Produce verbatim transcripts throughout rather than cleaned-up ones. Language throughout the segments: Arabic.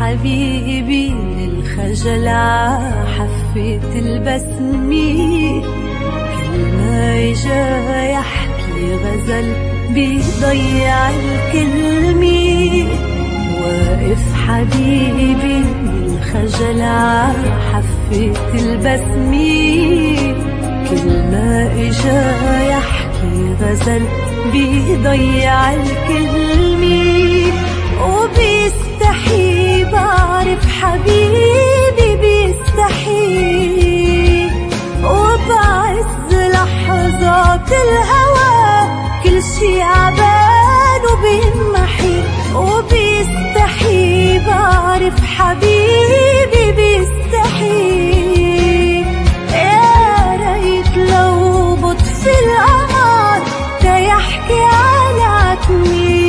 حبيبي للخجل عحفة البسمة، كل ما إجا يحكي غزل بيضيع الكلمة. واقف حبيبي للخجل عحفة البسمة، كل ما إجا يحكي غزل بيضيع الكلمة. وبيستحي بعرف حبيبي بيستحي، وبعز لحظات الهوى كل شي عبان وبينمحي. وبيستحي بعرف حبيبي بيستحي، يا ريت لو بطفي القمر تيحكي على عتمي.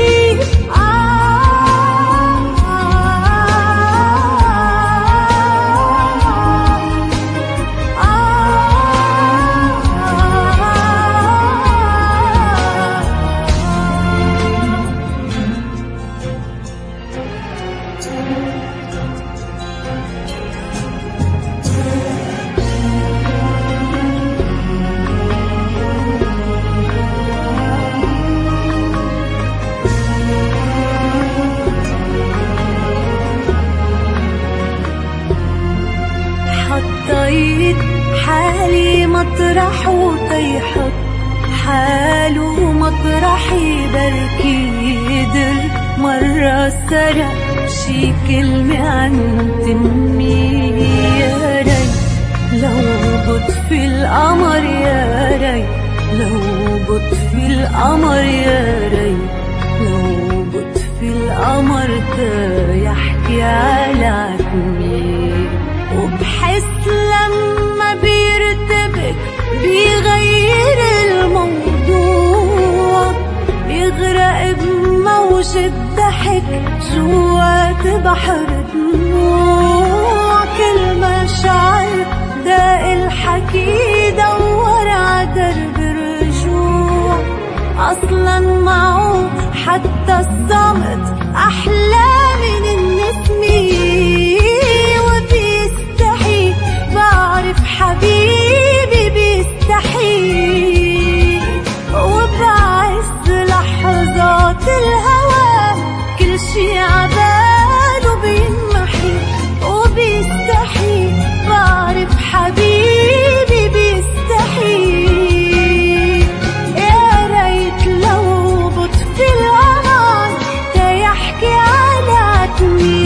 حطيت حالي مطرح وطيحت حاله مطرحي، بركي قدر مرة سرق شي كلمة عن تمي. يا ريت لو بطفي القمر، يا ريت لو بطفي القمر، يا ريت لو بطفي القمر تيحكي على عتمي. وبحس لما بيرتبك بيغير الموضوع، يغرق بموجة ضحك جوات بحر دموع. كل ما شعر داق الحكي دور عدرب الرجوع، أصلا معه حتى الصمت أحلى من النسمة. بعرف حبيبي بيستحي، وبعز لحظات الهوى كل شي عبان وبينمحي. وبيستحي بعرف حبيبي بيستحي، يا ريت لو بطفي القمر تيحكي على عتمي.